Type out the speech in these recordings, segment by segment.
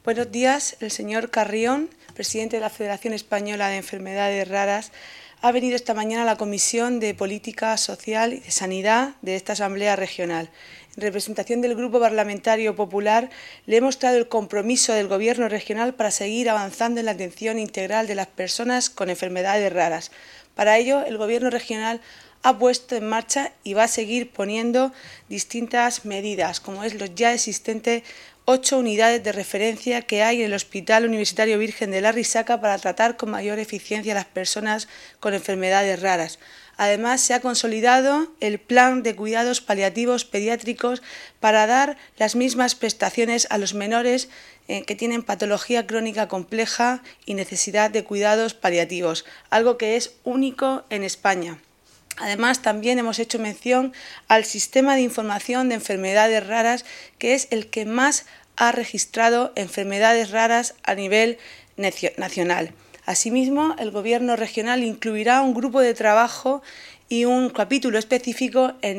Buenos días. El señor Carrión, presidente de la Federación Española de Enfermedades Raras, ha venido esta mañana a la Comisión de Política Social y de Sanidad de esta Asamblea Regional. En representación del Grupo Parlamentario Popular, le he mostrado el compromiso del Gobierno regional para seguir avanzando en la atención integral de las personas con enfermedades raras. Para ello, el Gobierno regional ha puesto en marcha y va a seguir poniendo distintas medidas, como es los ya existentes 8 unidades de referencia que hay en el Hospital Universitario Virgen de la Risaca para tratar con mayor eficiencia a las personas con enfermedades raras. Además, se ha consolidado el plan de cuidados paliativos pediátricos para dar las mismas prestaciones a los menores que tienen patología crónica compleja y necesidad de cuidados paliativos, algo que es único en España. Además, también hemos hecho mención al sistema de información de enfermedades raras, que es el que más ha registrado enfermedades raras a nivel nacional. Asimismo, el Gobierno regional incluirá un grupo de trabajo y un capítulo específico en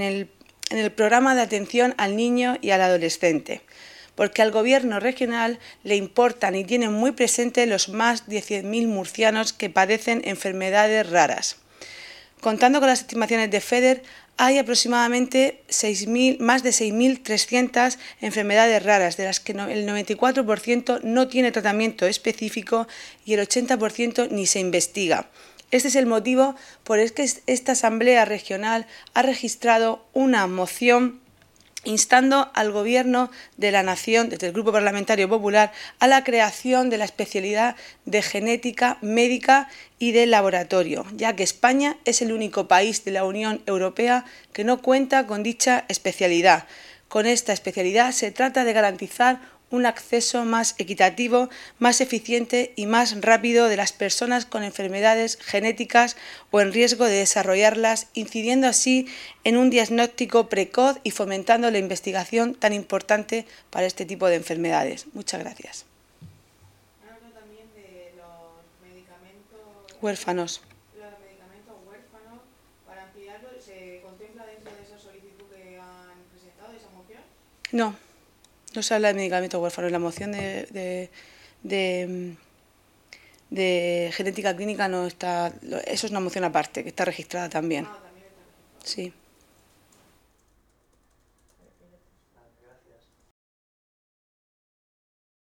el programa de atención al niño y al adolescente, porque al Gobierno regional le importan y tienen muy presente los más de 100.000 murcianos que padecen enfermedades raras. Contando con las estimaciones de FEDER, hay aproximadamente más de 6.300 enfermedades raras, de las que el 94% no tiene tratamiento específico y el 80% ni se investiga. Este es el motivo por el que esta Asamblea Regional ha registrado una moción instando al Gobierno de la Nación, desde el Grupo Parlamentario Popular, a la creación de la especialidad de genética médica y de laboratorio, ya que España es el único país de la Unión Europea que no cuenta con dicha especialidad. Con esta especialidad se trata de garantizar un acceso más equitativo, más eficiente y más rápido de las personas con enfermedades genéticas o en riesgo de desarrollarlas, incidiendo así en un diagnóstico precoz y fomentando la investigación tan importante para este tipo de enfermedades. Muchas gracias. Hablo también de los medicamentos Huérfanos. Los medicamentos huérfanos, para ampliarlo, ¿se contempla dentro de esa solicitud que han presentado, de esa moción? No. No se habla de medicamentos huérfanos. La moción de genética clínica no está. Eso es una moción aparte, que está registrada también. También está registrado. Sí.